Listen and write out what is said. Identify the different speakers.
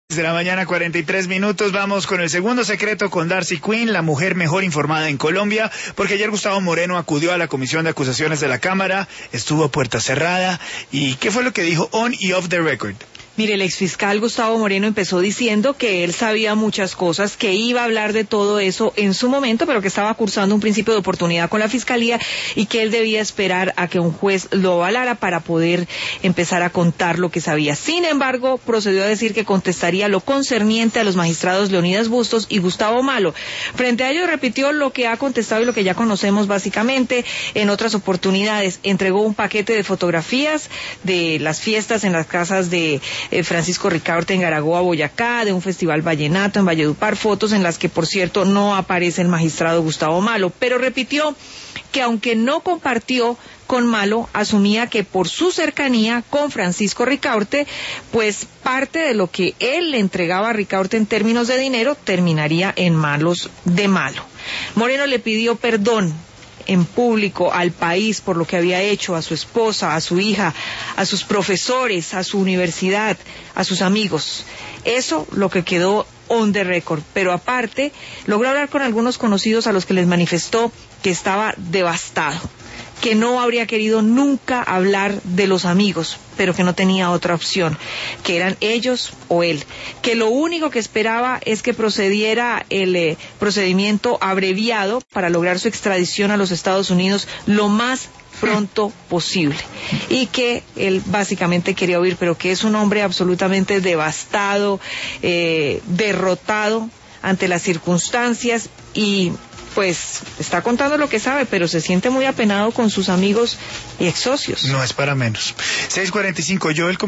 Speaker 1: De la mañana, 43 minutos. Vamos con el segundo secreto con Darcy Quinn, la mujer mejor informada en Colombia, porque ayer Gustavo Moreno acudió a la Comisión de Acusaciones de la Cámara, estuvo a puerta cerrada. ¿Y qué fue lo que dijo on y off the record?
Speaker 2: Mire, el exfiscal Gustavo Moreno empezó diciendo que él sabía muchas cosas, que iba a hablar de todo eso en su momento, pero que estaba cursando un principio de oportunidad con la Fiscalía y que él debía esperar a que un juez lo avalara para poder empezar a contar lo que sabía. Sin embargo, procedió a decir que contestaría lo concerniente a los magistrados Leonidas Bustos y Gustavo Malo. Frente a ello, repitió lo que ha contestado y lo que ya conocemos básicamente en otras oportunidades. Entregó un paquete de fotografías de las fiestas en las casas de Francisco Ricaurte en Garagoa, Boyacá, de un festival vallenato en Valledupar, fotos en las que, por cierto, no aparece el magistrado Gustavo Malo, pero repitió que aunque no compartió con Malo, asumía que por su cercanía con Francisco Ricaurte, pues parte de lo que él le entregaba a Ricaurte en términos de dinero terminaría en manos de Malo. Moreno le pidió perdón en público al país por lo que había hecho, a su esposa, a su hija, a sus profesores, a su universidad, a sus amigos. Eso lo que quedó on the record, pero aparte logró hablar con algunos conocidos a los que les manifestó que estaba devastado, que no habría querido nunca hablar de los amigos, pero que no tenía otra opción, que eran ellos o él, que lo único que esperaba es que procediera el procedimiento abreviado para lograr su extradición a los Estados Unidos lo más pronto posible, y que él básicamente quería oír, pero que es un hombre absolutamente devastado, derrotado ante las circunstancias, y pues está contando lo que sabe, pero se siente muy apenado con sus amigos y ex socios.
Speaker 1: No es para menos. 6:45, Joel.